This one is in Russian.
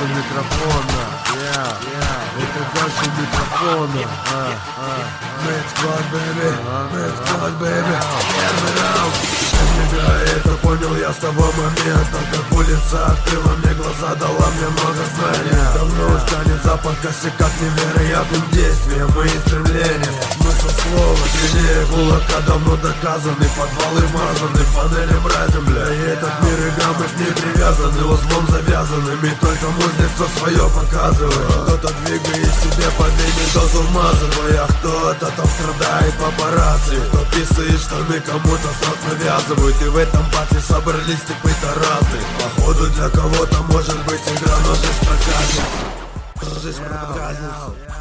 дальше микрофона. Это дальше микрофона. Мэтт Бэби, Мэтт Бэби. Первый раунд. Это понял я с того момента, как улица открыла мне глаза, дала мне много знаний. Давно уж тянет запах косяка к невероятным действиям и стремлениям. Смысл слова сильнее кулака давно доказаны. Подвалы вмазаны, панели мразим, бля. И этот мир и гаммы не привязаны, узлом завязанными. Только мой лицо свое показывает. Кто-то двигает себе по вене дозу вмазывая, кто-то там страдает папарацци. Кто писает штаны, кому-то срок навязывают. И в этом батле собрались типы тарасы. Походу для кого-то может быть игра, но жизнь проказница. Жизнь проказница.